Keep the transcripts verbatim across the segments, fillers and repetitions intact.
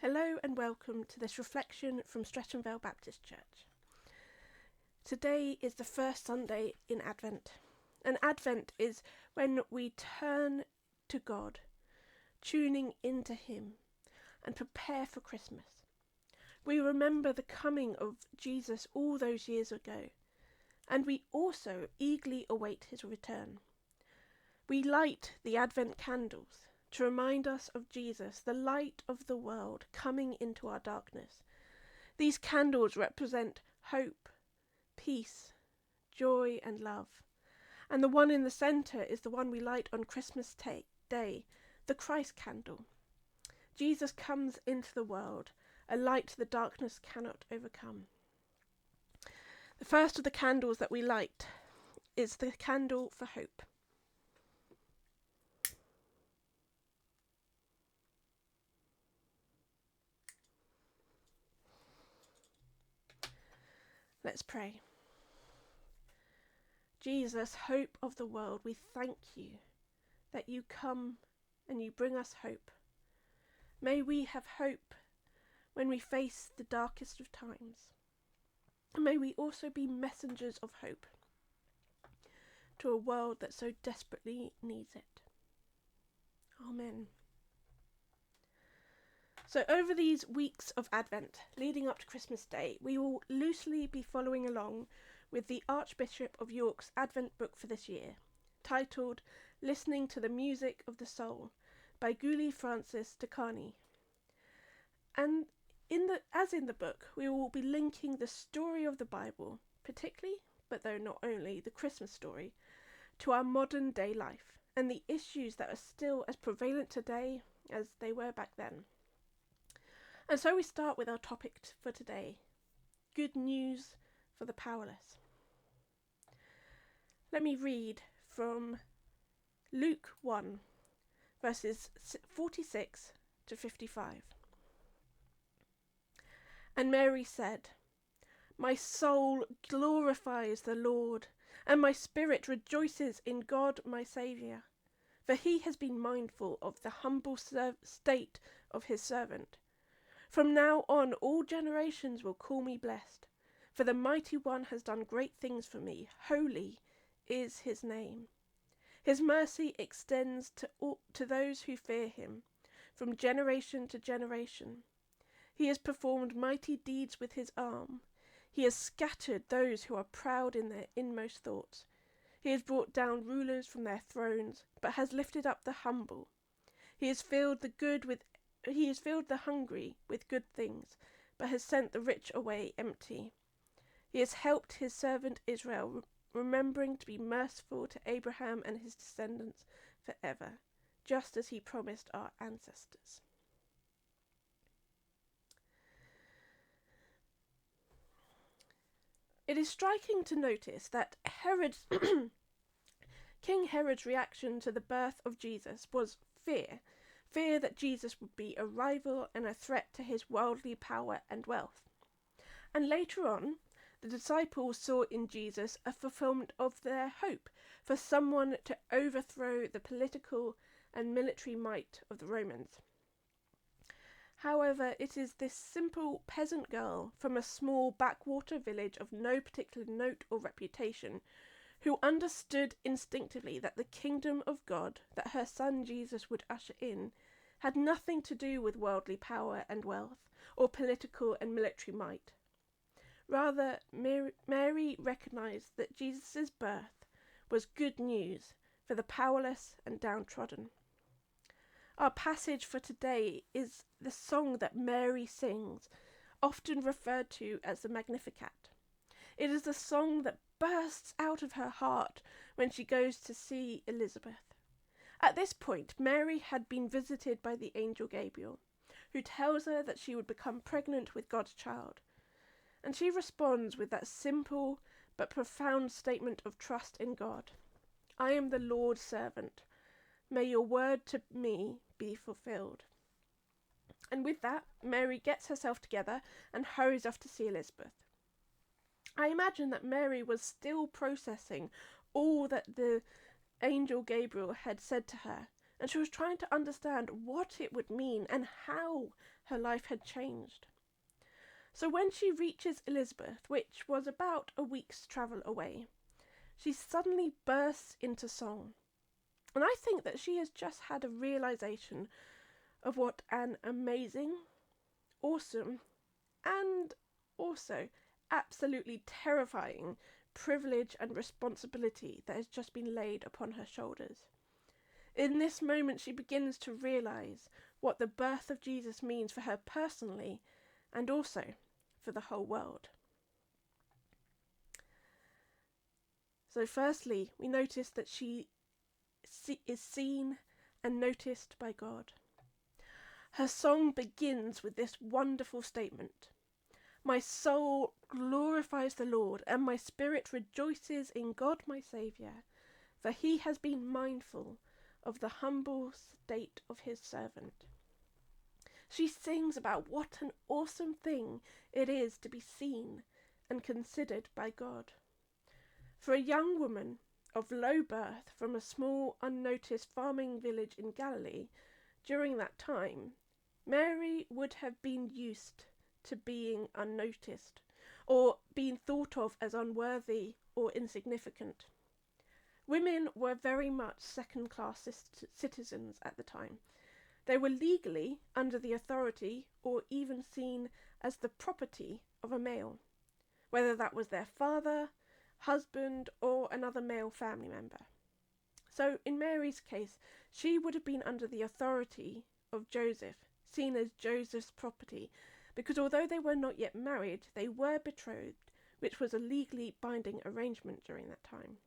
Hello and welcome to this reflection from Streatham Vale Baptist Church. Today is the first Sunday in Advent, and Advent is when we turn to God, tuning into Him, and prepare for Christmas. We remember the coming of Jesus all those years ago, and we also eagerly await His return. We light the Advent candles to remind us of Jesus, the light of the world, coming into our darkness. These candles represent hope, peace, joy and love. And the one in the centre is the one we light on Christmas Day, the Christ candle. Jesus comes into the world, a light the darkness cannot overcome. The first of the candles that we light is the candle for hope. Let's pray. Jesus, hope of the world, we thank you that you come and you bring us hope. May we have hope when we face the darkest of times. And may we also be messengers of hope to a world that so desperately needs it. Amen. So over these weeks of Advent, leading up to Christmas Day, we will loosely be following along with the Archbishop of York's Advent book for this year, titled Listening to the Music of the Soul by Guli Francis de Carney. And in the, as in the book, we will be linking the story of the Bible, particularly, but though not only, the Christmas story, to our modern day life and the issues that are still as prevalent today as they were back then. And so we start with our topic t- for today, good news for the powerless. Let me read from Luke one, verses forty-six to fifty-five. And Mary said, "My soul glorifies the Lord, and my spirit rejoices in God my Saviour, for he has been mindful of the humble serv- state of his servant. From now on all generations will call me blessed, for the Mighty One has done great things for me. Holy is his name. His mercy extends to all, to those who fear him, from generation to generation. He has performed mighty deeds with his arm. He has scattered those who are proud in their inmost thoughts. He has brought down rulers from their thrones, but has lifted up the humble. He has filled the good with He has filled the hungry with good things, but has sent the rich away empty. He has helped his servant Israel, remembering to be merciful to Abraham and his descendants forever, just as he promised our ancestors." It is striking to notice that Herod's King Herod's reaction to the birth of Jesus was fear. Fear that Jesus would be a rival and a threat to his worldly power and wealth. And later on, the disciples saw in Jesus a fulfillment of their hope for someone to overthrow the political and military might of the Romans. However, it is this simple peasant girl from a small backwater village of no particular note or reputation who understood instinctively that the kingdom of God that her son Jesus would usher in had nothing to do with worldly power and wealth, or political and military might. Rather, Mary, Mary recognised that Jesus' birth was good news for the powerless and downtrodden. Our passage for today is the song that Mary sings, often referred to as the Magnificat. It is the song that bursts out of her heart when she goes to see Elizabeth. At this point, Mary had been visited by the angel Gabriel, who tells her that she would become pregnant with God's child. And she responds with that simple but profound statement of trust in God. "I am the Lord's servant. May your word to me be fulfilled." And with that, Mary gets herself together and hurries off to see Elizabeth. I imagine that Mary was still processing all that the angel Gabriel had said to her and she was trying to understand what it would mean and how her life had changed. So when she reaches Elizabeth, which was about a week's travel away, she suddenly bursts into song. And I think that she has just had a realization of what an amazing, awesome, and also absolutely terrifying privilege and responsibility that has just been laid upon her shoulders. In this moment, she begins to realize what the birth of Jesus means for her personally and also for the whole world. So firstly, we notice that she is seen and noticed by God. Her song begins with this wonderful statement: "My soul glorifies the Lord, and my spirit rejoices in God my Saviour, for he has been mindful of the humble state of his servant." She sings about what an awesome thing it is to be seen and considered by God. For a young woman of low birth from a small, unnoticed farming village in Galilee, during that time, Mary would have been used to being unnoticed, or being thought of as unworthy or insignificant. Women were very much second-class citizens at the time. They were legally under the authority or even seen as the property of a male, whether that was their father, husband, or another male family member. So in Mary's case, she would have been under the authority of Joseph, seen as Joseph's property, because although they were not yet married, they were betrothed, which was a legally binding arrangement during that time.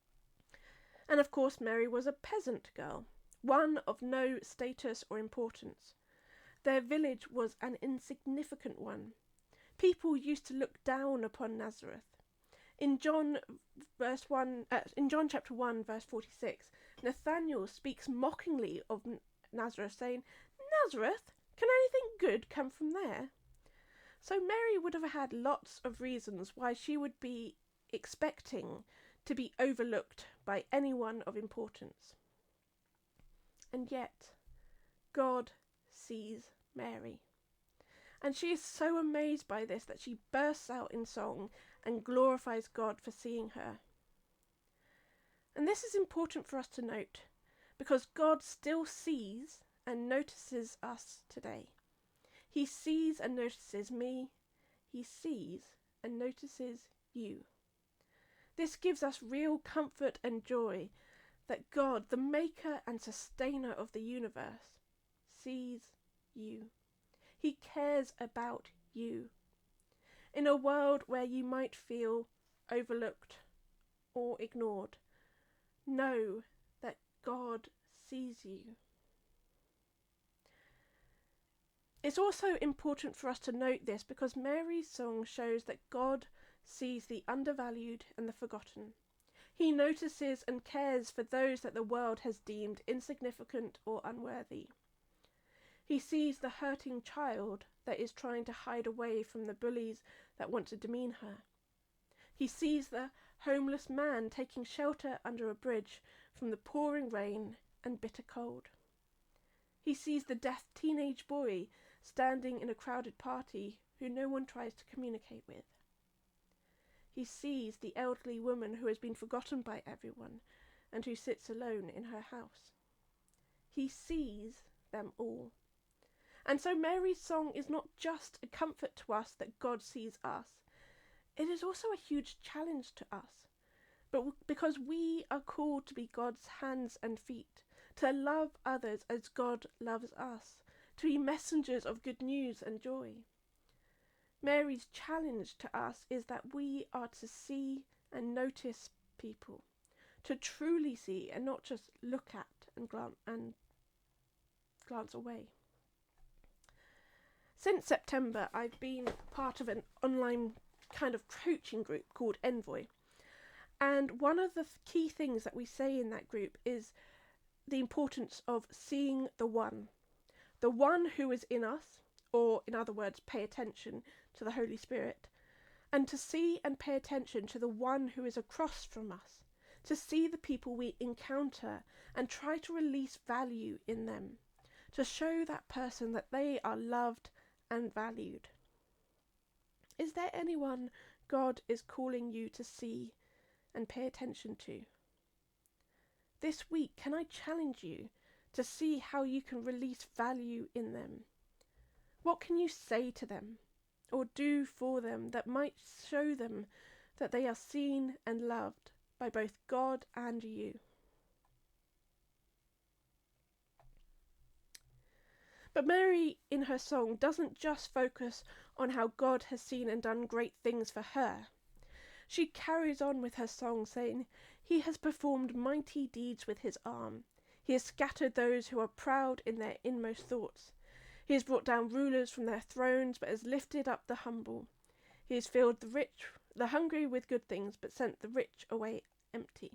And of course, Mary was a peasant girl, one of no status or importance. Their village was an insignificant one. People used to look down upon Nazareth. In John verse one, uh, in John chapter one, verse forty-six, Nathanael speaks mockingly of Nazareth, saying, "Nazareth? Can anything good come from there?" So Mary would have had lots of reasons why she would be expecting to be overlooked by anyone of importance. And yet, God sees Mary. And she is so amazed by this that she bursts out in song and glorifies God for seeing her. And this is important for us to note, because God still sees and notices us today. He sees and notices me. He sees and notices you. This gives us real comfort and joy that God, the maker and sustainer of the universe, sees you. He cares about you. In a world where you might feel overlooked or ignored, know that God sees you. It's also important for us to note this because Mary's song shows that God sees the undervalued and the forgotten. He notices and cares for those that the world has deemed insignificant or unworthy. He sees the hurting child that is trying to hide away from the bullies that want to demean her. He sees the homeless man taking shelter under a bridge from the pouring rain and bitter cold. He sees the deaf teenage boy standing in a crowded party who no one tries to communicate with. He sees the elderly woman who has been forgotten by everyone and who sits alone in her house. He sees them all. And so Mary's song is not just a comfort to us that God sees us. It is also a huge challenge to us, but w- because we are called to be God's hands and feet, to love others as God loves us, to be messengers of good news and joy. Mary's challenge to us is that we are to see and notice people, to truly see and not just look at and glance, and glance away. Since September, I've been part of an online kind of coaching group called Envoy. And one of the key things that we say in that group is the importance of seeing the one. The one who is in us, or in other words, pay attention to the Holy Spirit, and to see and pay attention to the one who is across from us, to see the people we encounter and try to release value in them, to show that person that they are loved and valued. Is there anyone God is calling you to see and pay attention to? This week, can I challenge you to see how you can release value in them? What can you say to them or do for them that might show them that they are seen and loved by both God and you? But Mary, in her song, doesn't just focus on how God has seen and done great things for her. She carries on with her song saying, "He has performed mighty deeds with his arm. He has scattered those who are proud in their inmost thoughts. He has brought down rulers from their thrones, but has lifted up the humble. He has filled the rich, the hungry with good things, but sent the rich away empty."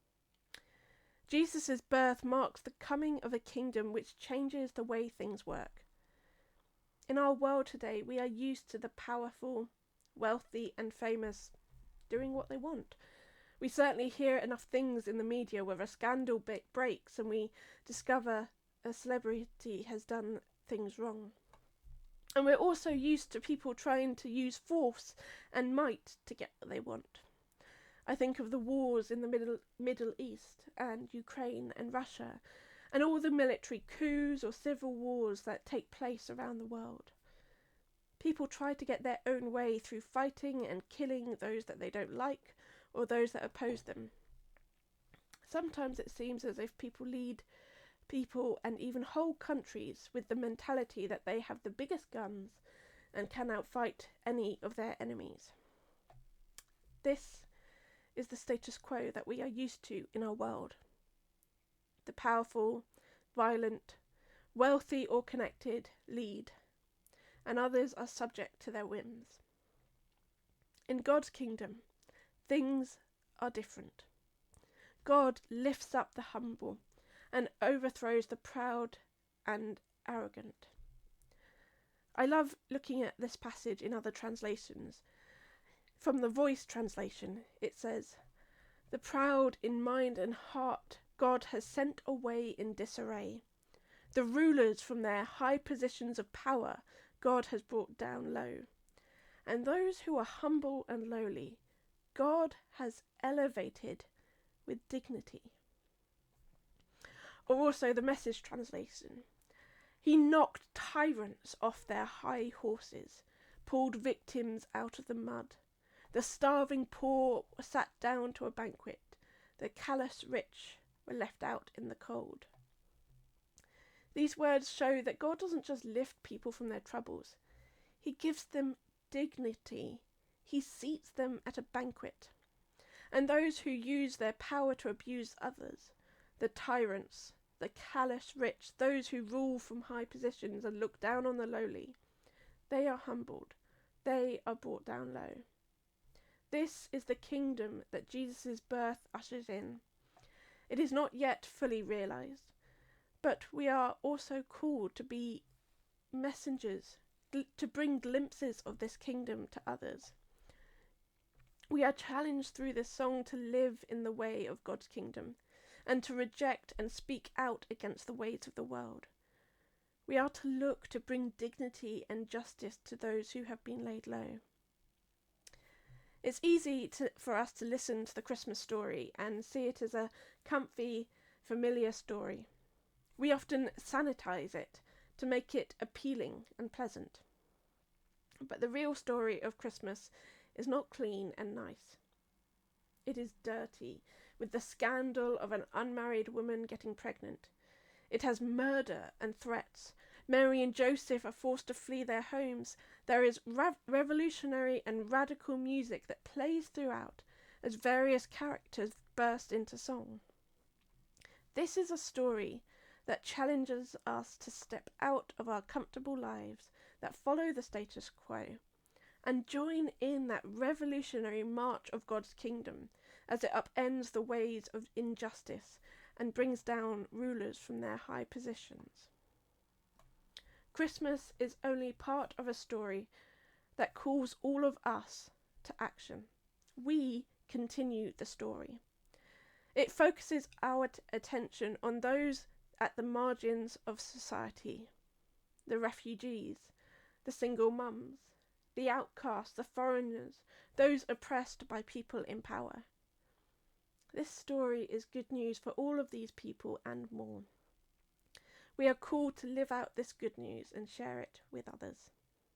Jesus' birth marks the coming of a kingdom which changes the way things work. In our world today, we are used to the powerful, wealthy, and famous doing what they want. We certainly hear enough things in the media where a scandal breaks and we discover a celebrity has done things wrong. And we're also used to people trying to use force and might to get what they want. I think of the wars in the Middle, Middle East and Ukraine and Russia, and all the military coups or civil wars that take place around the world. People try to get their own way through fighting and killing those that they don't like or those that oppose them. Sometimes it seems as if people lead people and even whole countries with the mentality that they have the biggest guns and can outfight any of their enemies. This is the status quo that we are used to in our world. The powerful, violent, wealthy or connected lead, and others are subject to their whims. In God's kingdom, things are different. God lifts up the humble and overthrows the proud and arrogant. I love looking at this passage in other translations. From the Voice translation, it says, "The proud in mind and heart God has sent away in disarray. The rulers from their high positions of power God has brought down low. And those who are humble and lowly, God has elevated with dignity." Or also the Message translation. "He knocked tyrants off their high horses, pulled victims out of the mud. The starving poor were sat down to a banquet. The callous rich were left out in the cold." These words show that God doesn't just lift people from their troubles. He gives them dignity. He seats them at a banquet. And those who use their power to abuse others, the tyrants, the callous rich, those who rule from high positions and look down on the lowly, they are humbled. They are brought down low. This is the kingdom that Jesus' birth ushers in. It is not yet fully realized, but we are also called to be messengers, gl- to bring glimpses of this kingdom to others. We are challenged through this song to live in the way of God's kingdom and to reject and speak out against the ways of the world. We are to look to bring dignity and justice to those who have been laid low. It's easy to, for us to listen to the Christmas story and see it as a comfy, familiar story. We often sanitize it to make it appealing and pleasant. But the real story of Christmas is not clean and nice. It is dirty, with the scandal of an unmarried woman getting pregnant. It has murder and threats. Mary and Joseph are forced to flee their homes. There is rev- revolutionary and radical music that plays throughout as various characters burst into song. This is a story that challenges us to step out of our comfortable lives that follow the status quo and join in that revolutionary march of God's kingdom as it upends the ways of injustice and brings down rulers from their high positions. Christmas is only part of a story that calls all of us to action. We continue the story. It focuses our t- attention on those at the margins of society, the refugees, the single mums, the outcasts, the foreigners, those oppressed by people in power. This story is good news for all of these people and more. We are called to live out this good news and share it with others.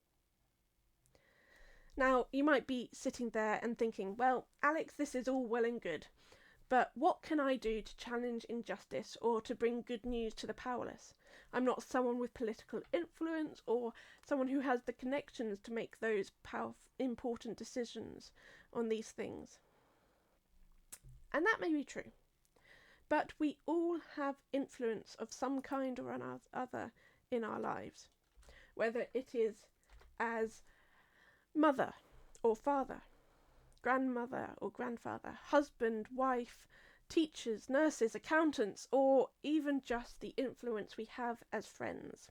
Now, you might be sitting there and thinking, well, Alex, this is all well and good, but what can I do to challenge injustice or to bring good news to the powerless? I'm not someone with political influence or someone who has the connections to make those powerful, important decisions on these things. And that may be true. But we all have influence of some kind or another in our lives, whether it is as mother or father, grandmother or grandfather, husband, wife, teachers, nurses, accountants, or even just the influence we have as friends.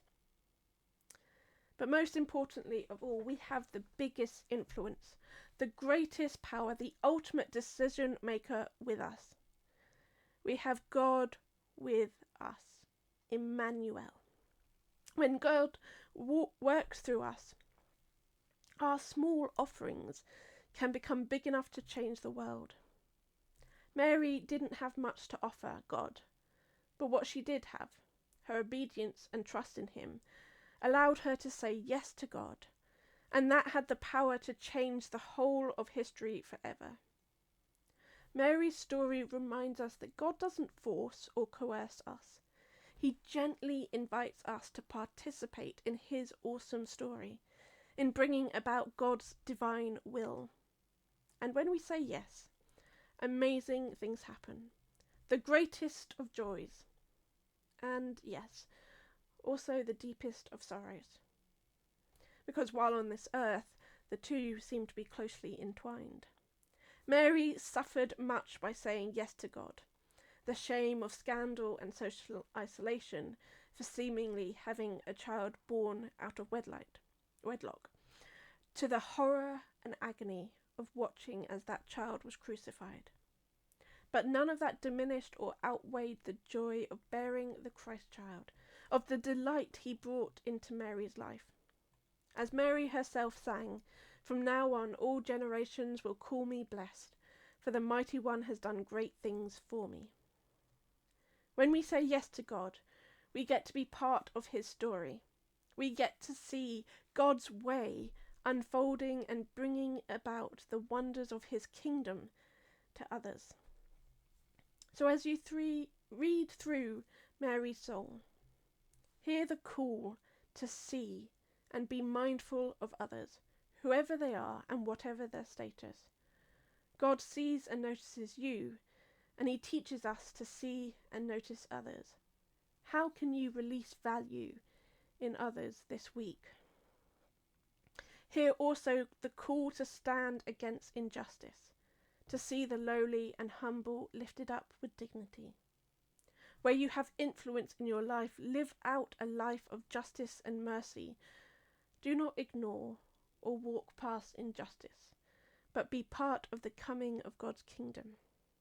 But most importantly of all, we have the biggest influence, the greatest power, the ultimate decision maker with us. We have God with us, Emmanuel. When God w- works through us, our small offerings can become big enough to change the world. Mary didn't have much to offer God, but what she did have, her obedience and trust in him, allowed her to say yes to God, and that had the power to change the whole of history forever. Mary's story reminds us that God doesn't force or coerce us. He gently invites us to participate in his awesome story, in bringing about God's divine will. And when we say yes, amazing things happen. The greatest of joys. And yes, also the deepest of sorrows. Because while on this earth, the two seem to be closely entwined. Mary suffered much by saying yes to God. The shame of scandal and social isolation for seemingly having a child born out of wedlock, wedlock, to the horror and agony of watching as that child was crucified. But none of that diminished or outweighed the joy of bearing the Christ child, of the delight he brought into Mary's life. As Mary herself sang, "From now on all generations will call me blessed, for the Mighty One has done great things for me." When we say yes to God, we get to be part of his story. We get to see God's way unfolding and bringing about the wonders of his kingdom to others. So as you three read through Mary's song, hear the call to see and be mindful of others, whoever they are and whatever their status. God sees and notices you, and he teaches us to see and notice others. How can you release value in others this week? Hear also the call to stand against injustice, to see the lowly and humble lifted up with dignity. Where you have influence in your life, live out a life of justice and mercy. Do not ignore or walk past injustice, but be part of the coming of God's kingdom.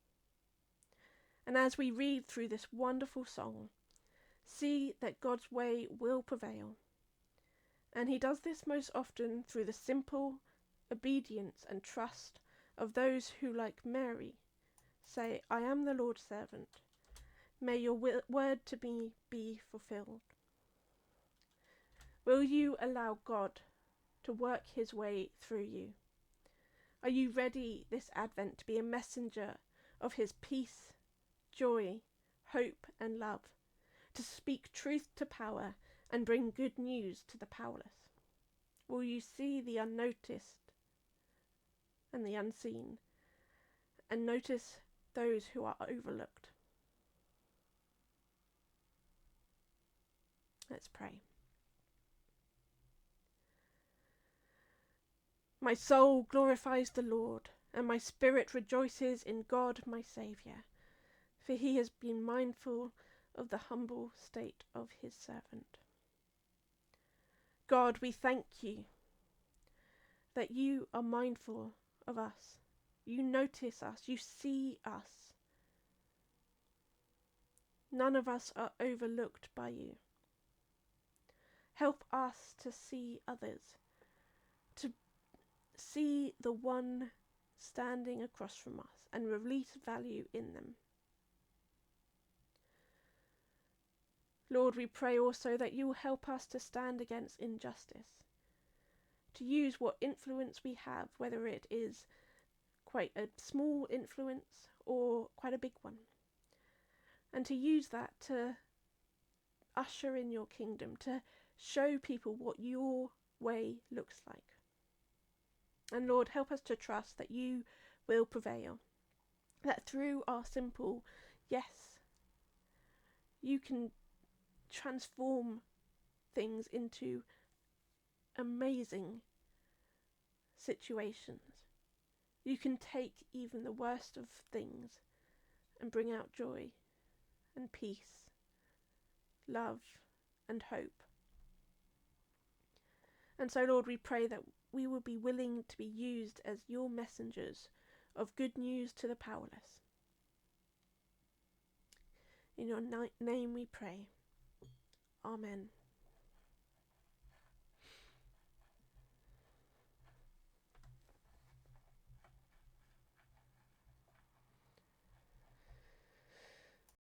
And as we read through this wonderful song, see that God's way will prevail. And he does this most often through the simple obedience and trust of those who, like Mary, say, "I am the Lord's servant. May your w- word to me be fulfilled." Will you allow God to work his way through you? Are you ready this Advent to be a messenger of his peace, joy, hope and love, to speak truth to power and bring good news to the powerless? Will you see the unnoticed and the unseen, and notice those who are overlooked? Let's pray. My soul glorifies the Lord, and my spirit rejoices in God my Saviour, for he has been mindful of the humble state of his servant. God, we thank you that you are mindful of us. You notice us, you see us, None of us are overlooked by you. Help us to see others, to see the one standing across from us and release value in them. Lord, we pray also that you will help us to stand against injustice, to use what influence we have, whether it is quite a small influence or quite a big one, and to use that to usher in your kingdom, to show people what your way looks like. And Lord, help us to trust that you will prevail, that through our simple yes, you can transform things into amazing situations. You can take even the worst of things and bring out joy and peace, love and hope. And so, Lord, we pray that we will be willing to be used as your messengers of good news to the powerless. In your name we pray. Amen.